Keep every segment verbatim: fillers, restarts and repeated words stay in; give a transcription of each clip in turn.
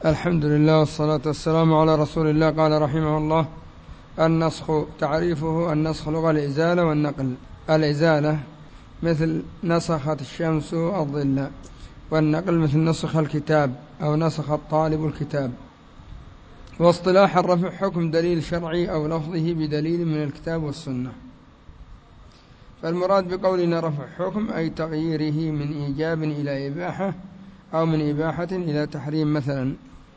الحمد لله والصلاة والسلام على رسول الله. قال رحمه الله: النسخ تعريفه: النسخ لغة الإزالة والنقل. الإزالة مثل نسخت الشمس الظل، والنقل مثل نسخ الكتاب أو نسخ الطالب الكتاب. واصطلاح الرفع: حكم دليل شرعي أو لفظه بدليل من الكتاب والسنة. فالمراد بقولنا رفع حكم أي تغييره من إيجاب إلى إباحة أو من إباحة إلى تحريم. مثلا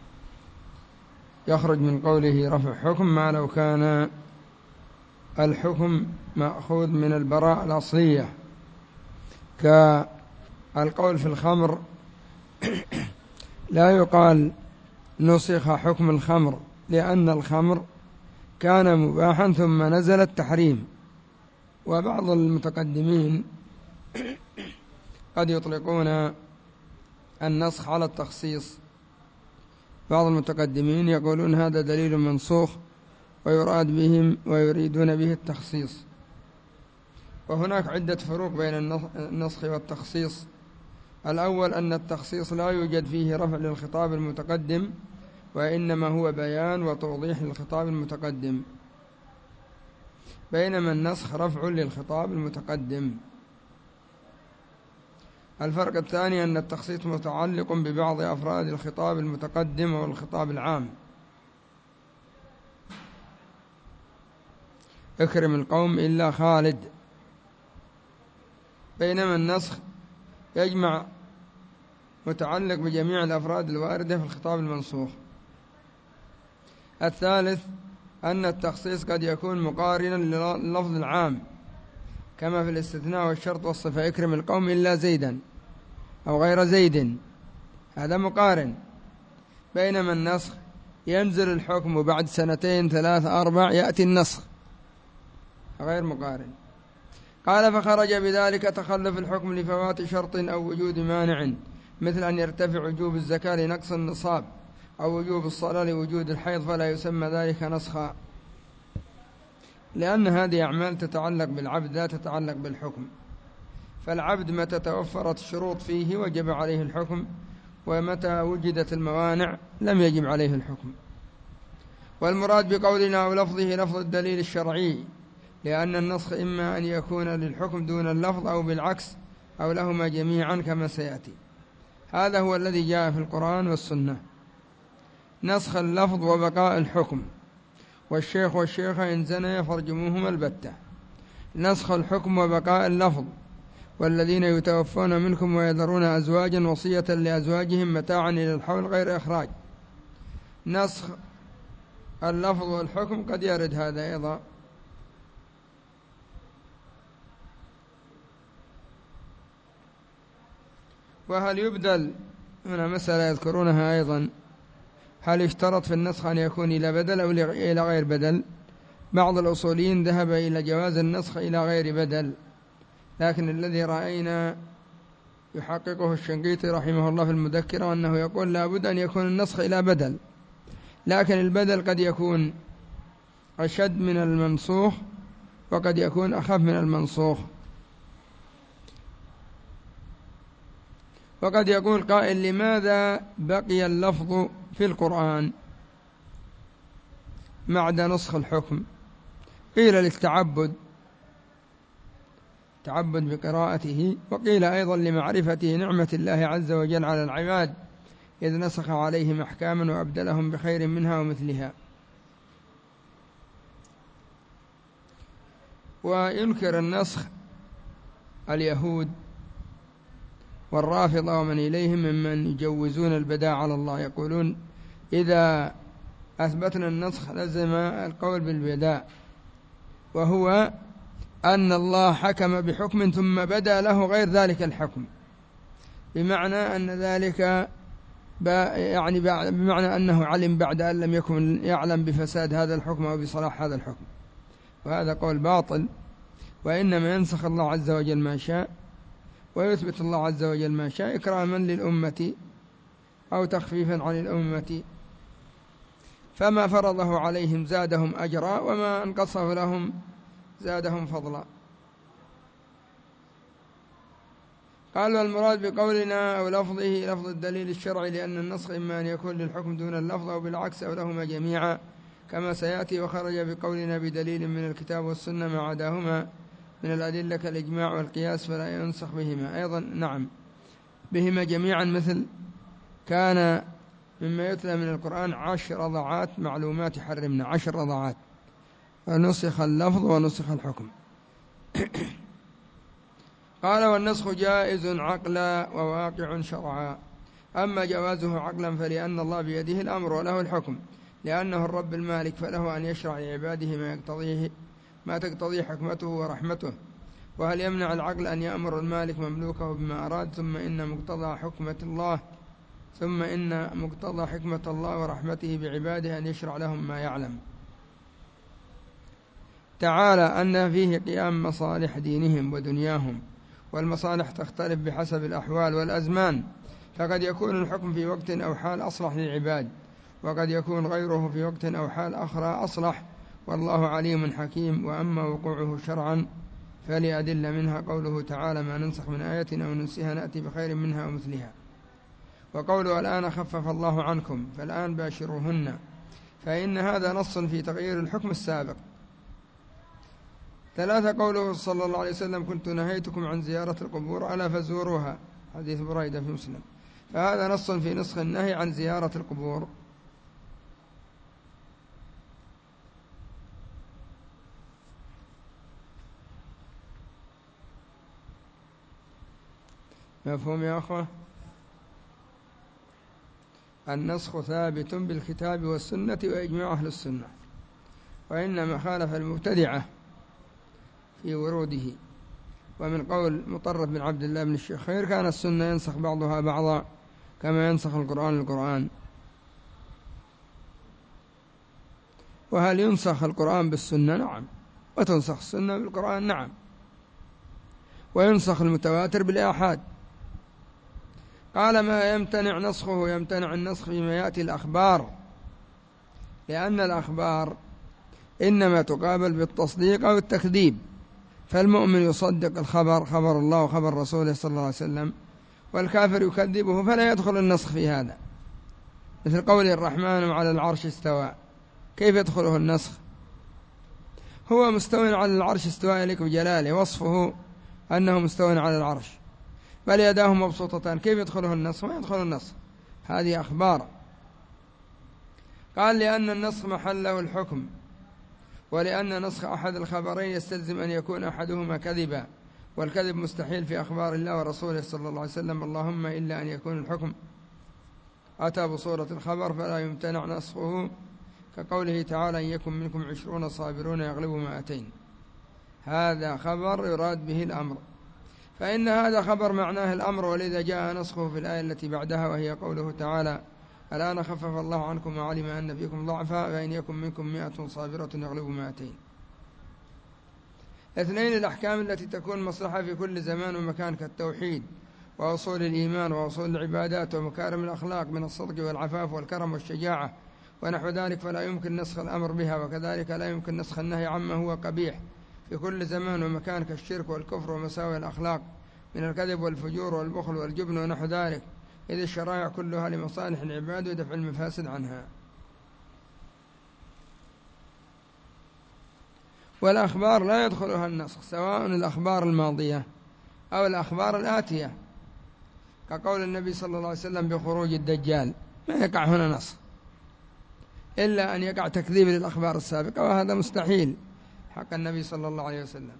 يخرج من قوله رفع حكم ما لو كان الحكم مأخوذ من البراءة الأصلية، كالقول في الخمر لا يقال نسخ حكم الخمر، لأن الخمر كان مباحا ثم نزل التحريم. وبعض المتقدمين قد يطلقون النسخ على التخصيص. بعض المتقدمين يقولون هذا دليل منسوخ ويراد بهم ويريدون به التخصيص. وهناك عدة فروق بين النسخ والتخصيص. الأول أن التخصيص لا يوجد فيه رفع للخطاب المتقدم، وإنما هو بيان وتوضيح للخطاب المتقدم، بينما النسخ رفع للخطاب المتقدم. الفرق الثاني أن التخصيص متعلق ببعض أفراد الخطاب المتقدم والخطاب العام، اكرم القوم إلا خالد، بينما النسخ يجمع متعلق بجميع الأفراد الواردة في الخطاب المنسوخ. الثالث أن التخصيص قد يكون مقارنا لللفظ العام، كما في الاستثناء والشرط والصفة: اكرم القوم إلا زيدا أو غير زيد، هذا مقارن. بينما النسخ ينزل الحكم بعد سنتين ثلاث أربع يأتي النسخ، غير مقارن. قال: فخرج بذلك تخلف الحكم لفوات شرط أو وجود مانع، مثل أن يرتفع وجوب الزكاة لنقص النصاب، أو وجوب الصلاة لوجود الحيض، فلا يسمى ذلك نسخا، لأن هذه أعمال تتعلق بالعبد لا تتعلق بالحكم. فالعبد متى توفرت الشروط فيه وجب عليه الحكم، ومتى وجدت الموانع لم يجب عليه الحكم. والمراد بقولنا أو لفظه لفظ الدليل الشرعي، لأن النسخ إما أن يكون للحكم دون اللفظ أو بالعكس أو لهما جميعا كما سيأتي. هذا هو الذي جاء في القرآن والسنة: نسخ اللفظ وبقاء الحكم، والشيخ والشيخة إن زنيا فارجموهما البتة. نسخ الحكم وبقاء اللفظ: والذين يتوفون منكم ويذرون أزواجا وصية لأزواجهم متاعا إلى الحول غير إخراج. نسخ اللفظ والحكم قد يرد هذا أيضا. وهل يبدل؟ هنا مسألة يذكرونها أيضا: هل يشترط في النسخ أن يكون إلى بدل أو إلى غير بدل؟ بعض الأصوليين ذهب إلى جواز النسخ إلى غير بدل، لكن الذي رأينا يحققه الشنقيطي رحمه الله في المذكرة أنه يقول لا بد أن يكون النسخ إلى بدل، لكن البدل قد يكون أشد من المنسوخ وقد يكون أخف من المنسوخ. وقد يقول قائل: لماذا بقي اللفظ في القرآن بعد نسخ الحكم؟ قيل للتعبد، تعبد بقراءته، وقيل أيضا لمعرفة نعمة الله عز وجل على العباد، إذ نسخ عليهم أحكاما وأبدلهم بخير منها ومثلها. وينكر النسخ اليهود والرافضة ومن إليهم ممن يجوزون البداء على الله، يقولون إذا أثبتنا النسخ لزم القول بالبداء، وهو أن الله حكم بحكم ثم بدا له غير ذلك الحكم، بمعنى أن ذلك يعني بمعنى أنه علم بعد أن لم يكن يعلم بفساد هذا الحكم أو بصلاح هذا الحكم، وهذا قول باطل. وإنما ينسخ الله عز وجل ما شاء ويثبت الله عز وجل ما شاء إكراما للأمة أو تخفيفا عن الأمة، فما فرضه عليهم زادهم أجرا، وما انقصه لهم زادهم فضلا. قال والمراد بقولنا أو لفظه لفظ الدليل الشرعي، لأن النسخ إما أن يكون للحكم دون اللفظ أو بالعكس أو لهما جميعا كما سيأتي. وخرج بقولنا بدليل من الكتاب والسنة ما عداهما من الأدلة كالإجماع والقياس فلا ينسخ بهما. أيضا نعم بهما جميعا، مثل كان مما يتلى من القرآن عشر رضعات معلومات حرمنا، عشر رضعات، فنسخ اللفظ ونسخ الحكم. قال والنسخ جائز عقلا وواقع شرعا. أما جوازه عقلا فلأن الله بيده الأمر وله الحكم، لأنه الرب المالك فله أن يشرع لعباده ما يقتضيه ما تقتضيه حكمته ورحمته. وهل يمنع العقل أن يأمر المالك مملوكه بما أراد؟ ثم إن مقتضى حكمة الله ثم إن مقتضى حكمة الله ورحمته بعباده أن يشرع لهم ما يعلم تعالى أن فيه قيام مصالح دينهم ودنياهم، والمصالح تختلف بحسب الأحوال والأزمان، فقد يكون الحكم في وقت أو حال أصلح للعباد، وقد يكون غيره في وقت أو حال أخرى أصلح، والله عليم حكيم. وأما وقوعه شرعا فلأدلة منها قوله تعالى ما ننسخ من آية أو ننسها نأتي بخير منها ومثلها، وقوله الآن خفف الله عنكم فالآن باشروهن، فإن هذا نص في تغيير الحكم السابق. ثلاثة قوله صلى الله عليه وسلم كنت نهيتكم عن زيارة القبور ألا فزوروها، حديث بريدة في مسلم، فهذا نص في نسخ النهي عن زيارة القبور. مفهوم يا أخوة؟ النسخ ثابت بالكتاب والسنة وإجماع أهل السنة، وإنما خالف المبتدعة في وروده. ومن قول مطرف بن عبد الله بن الشخير كان السنة ينسخ بعضها بعضا كما ينسخ القرآن القرآن. وهل ينسخ القرآن بالسنة؟ نعم، وتنسخ السنة بالقرآن، نعم، وينسخ المتواتر بالآحاد. قال ما يمتنع نسخه، يمتنع النسخ فيما يأتي الأخبار، لأن الأخبار إنما تقابل بالتصديق أو التكذيب، فالمؤمن يصدق الخبر خبر الله وخبر رسوله صلى الله عليه وسلم، والكافر يكذبه، فلا يدخل النسخ في هذا. مثل قول الرحمن على العرش استوى، كيف يدخله النسخ؟ هو مستوى على العرش استواء يليق بجلاله، وصفه أنه مستوى على العرش، بل يداه مبسوطتان، كيف يدخله النسخ؟ ما يدخل النسخ، هذه أخبار. قال لأن النسخ محله الحكم، ولأن نسخ أحد الخبرين يستلزم أن يكون أحدهما كذبا، والكذب مستحيل في أخبار الله ورسوله صلى الله عليه وسلم، اللهم إلا أن يكون الحكم أتى بصورة الخبر فلا يمتنع نسخه، كقوله تعالى إن يكن منكم عشرون صابرون يغلبوا مائتين، هذا خبر يراد به الأمر، فإن هذا خبر معناه الأمر، ولذا جاء نسخه في الآية التي بعدها وهي قوله تعالى الآن خفف الله عنكم وعلم أن فيكم ضعفا فإن يكن منكم مئة صابرة يغلبوا مائتين. اثنين الأحكام التي تكون مصلحة في كل زمان ومكان كالتوحيد وأصول الإيمان وأصول العبادات ومكارم الأخلاق من الصدق والعفاف والكرم والشجاعة ونحو ذلك، فلا يمكن نسخ الأمر بها، وكذلك لا يمكن نسخ النهي عما هو قبيح في كل زمان ومكان كالشرك والكفر ومساوئ الأخلاق من الكذب والفجور والبخل والجبن ونحو ذلك، إذ الشرائع كلها لمصالح العباد ودفع المفاسد عنها. والأخبار لا يدخلها النسخ، سواء الأخبار الماضية أو الأخبار الآتية، كقول النبي صلى الله عليه وسلم بخروج الدجال، ما يقع هنا نسخ إلا أن يقع تكذيب للأخبار السابقة، وهذا مستحيل حق النبي صلى الله عليه وسلم.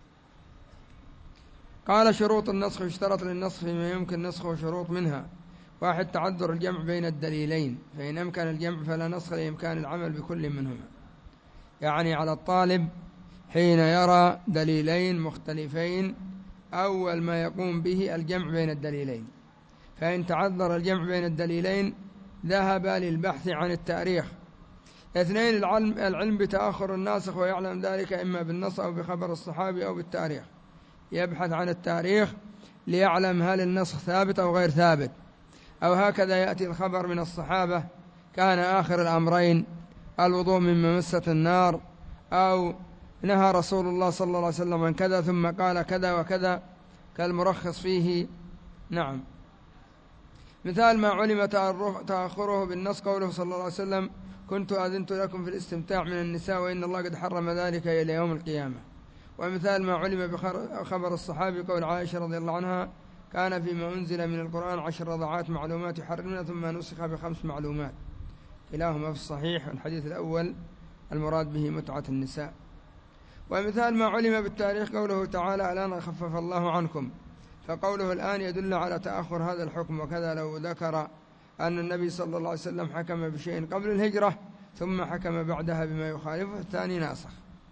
قال شروط النسخ يشترط للنسخ فيما يمكن نسخه شروط، منها واحد تعذر الجمع بين الدليلين، فإن أمكن الجمع فلا نسخ لإمكان العمل بكل منهما، يعني على الطالب حين يرى دليلين مختلفين أول ما يقوم به الجمع بين الدليلين، فإن تعذر الجمع بين الدليلين ذهب للبحث عن التاريخ. اثنين العلم, العلم بتأخر الناسخ، ويعلم ذلك إما بالنص أو بخبر الصحابي أو بالتاريخ، يبحث عن التاريخ ليعلم هل النسخ ثابت أو غير ثابت، أو هكذا يأتي الخبر من الصحابة كان آخر الأمرين الوضوء من ممسة النار، أو نهى رسول الله صلى الله عليه وسلم عن كذا ثم قال كذا وكذا، كالمرخص فيه نعم. مثال ما علم تأخره بالنص قوله صلى الله عليه وسلم: كنت أذنت لكم في الاستمتاع من النساء وإن الله قد حرم ذلك إلى يوم القيامة. ومثال ما علم بخبر الصحابي قول عائشة رضي الله عنها: كان فيما أنزل من القرآن عشر رضعات معلومات يحرمنا ثم نسخ بخمس معلومات، كلاهما في الصحيح. الحديث الأول المراد به متعة النساء. ومثال ما علم بالتاريخ قوله تعالى: الآن خفف الله عنكم، فقوله الآن يدل على تأخر هذا الحكم. وكذا لو ذكر أن النبي صلى الله عليه وسلم حكم بشيء قبل الهجرة ثم حكم بعدها بما يخالفه، الثاني ناسخ.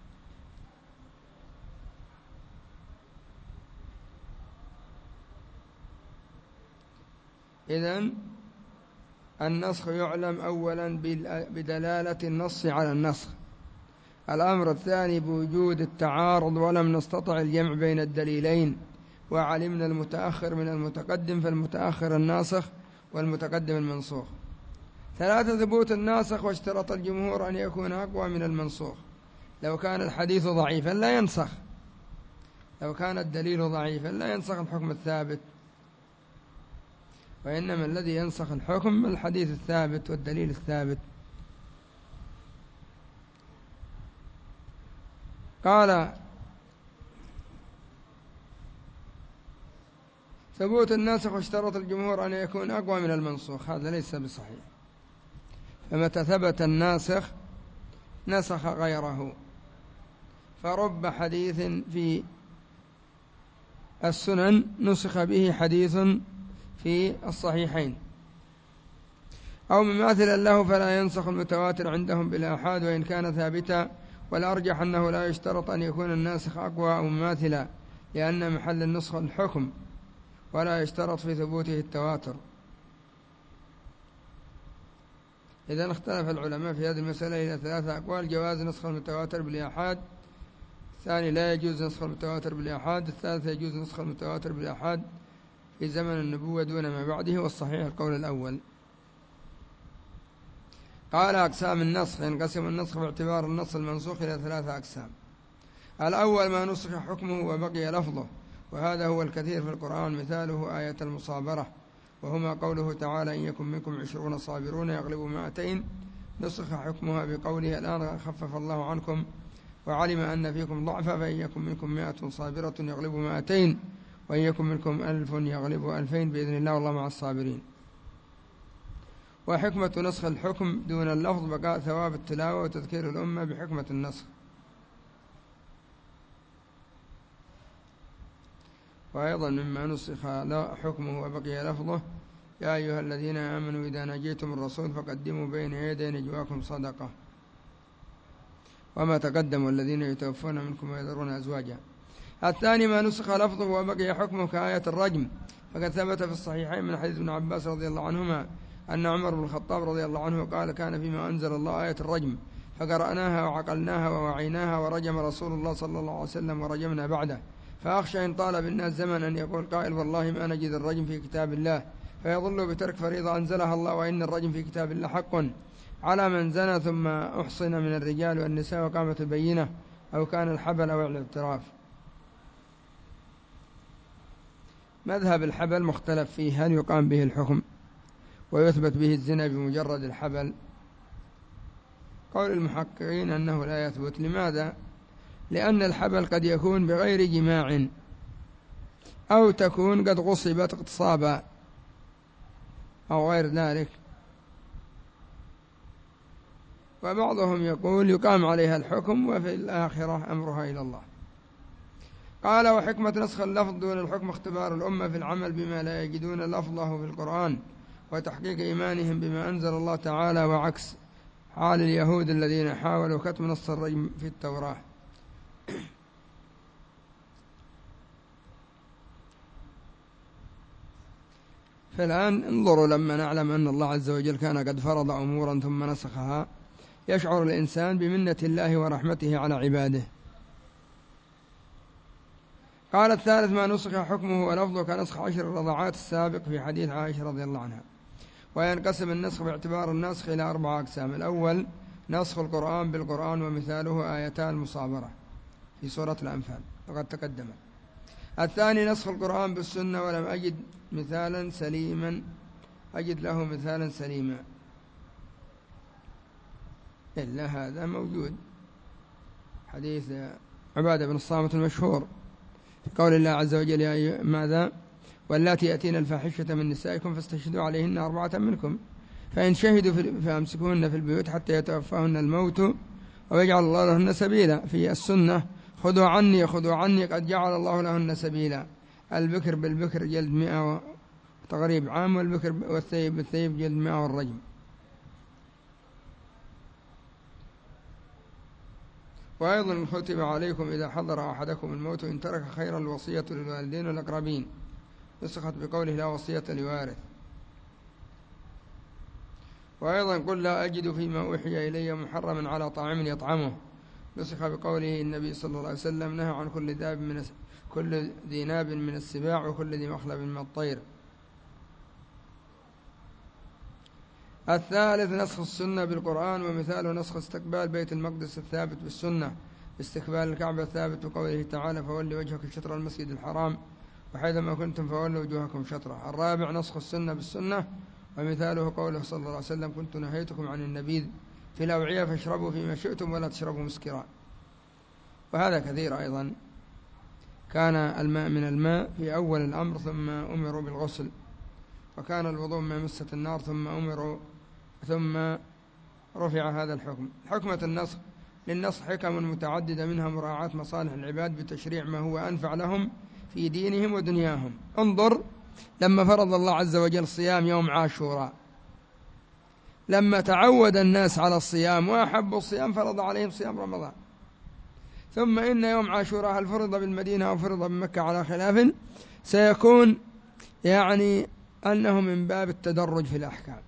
إذن النسخ يعلم أولا بدلالة النص على النسخ. الأمر الثاني بوجود التعارض ولم نستطع الجمع بين الدليلين، وعلمنا المتأخر من المتقدم، فالمتأخر الناسخ والمتقدم المنسوخ. ثلاثة ثبوت الناسخ، واشترط الجمهور أن يكون أقوى من المنسوخ. لو كان الحديث ضعيفا لا ينسخ، لو كان الدليل ضعيفا لا ينسخ الحكم الثابت، وإنما الذي ينسخ الحكم الحديث الثابت والدليل الثابت. قال: ثبوت الناسخ واشترط الجمهور أن يكون أقوى من المنسوخ، هذا ليس بصحيح. فمتى ثبت الناسخ نسخ غيره، فرب حديث في السنن نسخ به حديث في الصحيحين، أو مماثلا له فلا ينسخ المتواتر عندهم بالآحاد وإن كان ثابتا. والأرجح أنه لا يشترط أن يكون الناسخ أقوى أو مماثلا، لأن محل النسخ الحكم، ولا يشترط في ثبوته التواتر. إذن اختلف العلماء في هذه المسألة إلى ثلاثة أقوال: جواز نسخ المتواتر بالآحاد، الثاني لا يجوز نسخ المتواتر بالآحاد، الثالث يجوز نسخ المتواتر بالآحاد في زمن النبوة دون ما بعده، والصحيح القول الأول. قال: أقسام النسخ. ينقسم النسخ باعتبار النص المنسوخ إلى ثلاثة أقسام. الأول ما نسخ حكمه وبقي لفظه، وهذا هو الكثير في القرآن، مثاله آية المصابرة، وهما قوله تعالى: إن يكن منكم عشرون صابرون يغلبوا مائتين، نسخ حكمها بقوله: الآن خفف الله عنكم وعلم أن فيكم ضعفا، فإن يكن منكم مائة صابرة يغلبوا مائتين، وإن يكن منكم ألف يغلبوا ألفين بإذن الله والله مع الصابرين. وحكمة نسخ الحكم دون اللفظ بقاء ثواب التلاوة وتذكير الأمة بحكمة النسخ. وأيضا مما نسخ حكمه وبقي لفظه: يا أيها الذين آمنوا إذا ناجيتم الرسول فقدموا بين يدي نجواكم صدقة. وما تقدم الذين يتوفون منكم ويذرون أزواجا. الثاني ما نسخ لفظه وبقي حكمه كآية الرجم، فقد ثبت في الصحيحين من حديث ابن عباس رضي الله عنهما أن عمر بن الخطاب رضي الله عنه قال: كان فيما أنزل الله آية الرجم، فقرأناها وعقلناها ووعيناها، ورجم رسول الله صلى الله عليه وسلم ورجمنا بعده، فأخشى إن طال بالناس زمن أن يقول قائل: والله ما نجد الرجم في كتاب الله، فيضل بترك فريضة أنزلها الله، وإن الرجم في كتاب الله حق على من زنى ثم أحصن من الرجال والنساء وقامت البينة، أو كان الحبل أو الاعتراف. مذهب الحبل مختلف فيه، هل يقام به الحكم ويثبت به الزنا بمجرد الحبل؟ قول المحققين أنه لا يثبت. لماذا؟ لأن الحبل قد يكون بغير جماع، أو تكون قد غصبت اغتصابا أو غير ذلك، وبعضهم يقول يقام عليها الحكم وفي الآخرة أمرها إلى الله. قال: وحكمة نسخ اللفظ دون الحكم اختبار الأمة في العمل بما لا يجدون لفظه في القرآن، وتحقيق إيمانهم بما أنزل الله تعالى، وعكس حال اليهود الذين حاولوا كتم نص الرجم في التوراة. فالآن انظروا، لما نعلم أن الله عز وجل كان قد فرض أمورا ثم نسخها، يشعر الإنسان بمنة الله ورحمته على عباده. قال: الثالث ما نسخ حكمه ولفظه كنسخ عشر الرضعات السابق في حديث عائشة رضي الله عنها. وينقسم النسخ باعتبار النسخ إلى أربع أقسام. الأول نسخ القرآن بالقرآن، ومثاله آيتا المصابرة في سورة الأنفال وقد تقدم. الثاني نسخ القرآن بالسنة، ولم أجد مثالا سليما أجد له مثالا سليما إلا هذا موجود، حديث عبادة بن الصامت المشهور في قول الله عز وجل يا ماذا واللاتي يأتين الفاحشة من نسائكم فاستشهدوا عليهن أربعة منكم فإن شهدوا فأمسكوهن في البيوت حتى يتوفاهن الموت ويجعل الله لهن سبيلا. في السنة خذوا عني خذوا عني قد جعل الله لهن سبيلا. البكر بالبكر جلد مئة وتغريب عام، والبكر والثيب بالثيب جلد مئة والرجم. وأيضا كتب عليكم إذا حضر أحدكم الموت إن ترك خيرا الوصية للوالدين والأقربين، نسخت بقوله لا وصية لوارث. وأيضا قل لا أجد فيما أوحي إلي محرما على طاعم يطعمه، نسخ بقوله النبي صلى الله عليه وسلم نهى عن كل ذاب من كل ذي ناب من السباع وكل ذي مخلب من الطير. الثالث نسخ السنة بالقرآن، ومثاله نسخ استقبال بيت المقدس الثابت بالسنة، استقبال الكعبة الثابت بقوله تعالى فولي وجهك شطر المسجد الحرام وحيثما كنتم فولوا وجوهكم شطره. الرابع نسخ السنة بالسنة، ومثاله قوله صلى الله عليه وسلم كنت نهيتكم عن النبيذ في الأوعية فاشربوا فيما شئتم ولا تشربوا مسكرا. وهذا كثير أيضا، كان الماء من الماء في أول الأمر ثم أمروا بالغسل، وكان الوضوء من مسة النار ثم أمروا ثم رفع هذا الحكم. حكمة النسخ للنسخ حكم متعددة، منها مراعاة مصالح العباد بتشريع ما هو أنفع لهم في دينهم ودنياهم. انظر لما فرض الله عز وجل صيام يوم عاشوراء، لما تعود الناس على الصيام وأحبوا الصيام فرض عليهم صيام رمضان. ثم إن يوم عاشوراء هل فرض بالمدينة أو فرض بمكة على خلاف، سيكون يعني أنه من باب التدرج في الأحكام.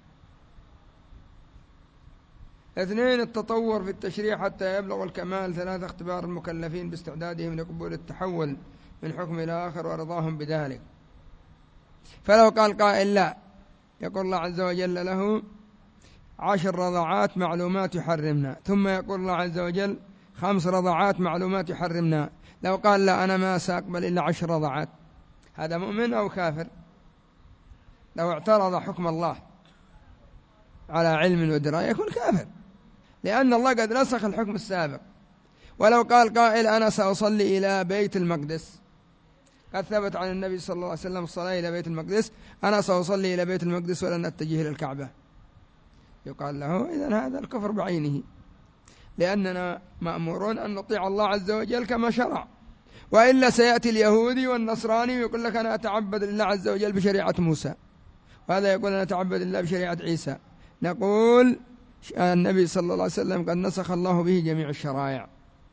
اثنين التطور في التشريع حتى يبلغ الكمال. ثلاثة اختبار المكلفين باستعدادهم لقبول التحول من حكم إلى آخر ورضاهم بذلك. فلو قال قائل لا، يقول الله عز وجل له عشر رضعات معلومات يحرمنا، ثم يقول الله عز وجل خمس رضعات معلومات يحرمنا. لو قال لا أنا ما سأقبل إلا عشر رضعات، هذا مؤمن أو كافر؟ لو اعترض حكم الله على علم ودراية يكون كافر، لأن الله قد نسخ الحكم السابق. ولو قال قائل أنا سأصلي إلى بيت المقدس، قد ثبت عن النبي صلى الله عليه وسلم الصلاة إلى بيت المقدس، أنا سأصلي إلى بيت المقدس ولن أتجه إلى الكعبة، يقال له إذن هذا الكفر بعينه، لأننا مأمورون أن نطيع الله عز وجل كما شرع. وإلا سيأتي اليهودي والنصراني ويقول لك أنا أتعبد لله عز وجل بشريعة موسى، وهذا يقول أنا أتعبد لله بشريعة عيسى. نقول النبي صلى الله عليه وسلم قد نسخ الله به جميع الشرائع.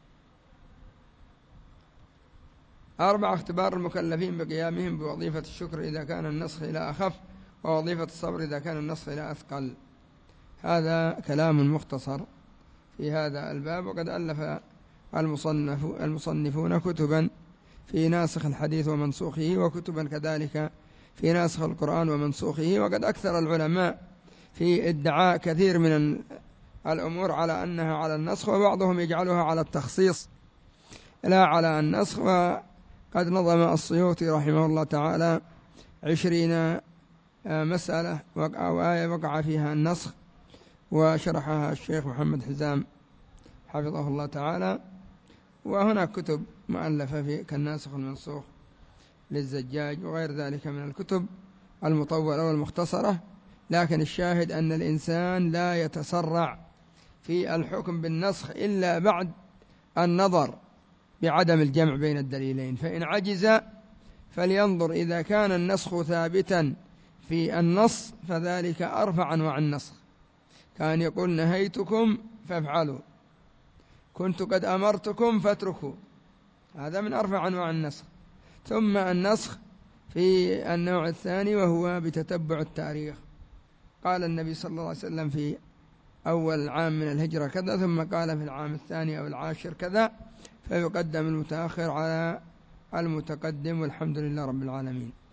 أربعة اختبار المكلفين بقيامهم بوظيفة الشكر إذا كان النسخ إلى أخف، ووظيفة الصبر إذا كان النسخ إلى أثقل. هذا كلام مختصر في هذا الباب، وقد ألف المصنف المصنفون كتبا في ناسخ الحديث ومنسوخه، وكتبا كذلك في ناسخ القرآن ومنسوخه. وقد أكثر العلماء في ادعاء كثير من الأمور على أنها على النسخ، وبعضهم يجعلها على التخصيص لا على النسخ. وقد نظم السيوطي رحمه الله تعالى عشرين مسألة أو آية وقع فيها النسخ، وشرحها الشيخ محمد حزام حفظه الله تعالى. وهناك كتب مؤلفة في كالناسخ والمنسوخ للزجاج وغير ذلك من الكتب المطولة والمختصرة. لكن الشاهد أن الإنسان لا يتسرع في الحكم بالنسخ إلا بعد النظر بعدم الجمع بين الدليلين، فإن عجز فلينظر إذا كان النسخ ثابتا في النص فذلك أرفع أنواع النسخ. كان يقول نهيتكم فافعلوا، كنت قد أمرتكم فاتركوا، هذا من أرفع أنواع النسخ. ثم النسخ في النوع الثاني وهو بتتبع التاريخ. قال النبي صلى الله عليه وسلم في أول عام من الهجرة كذا، ثم قال في العام الثاني أو العاشر كذا، فيقدم المتأخر على المتقدم، والحمد لله رب العالمين.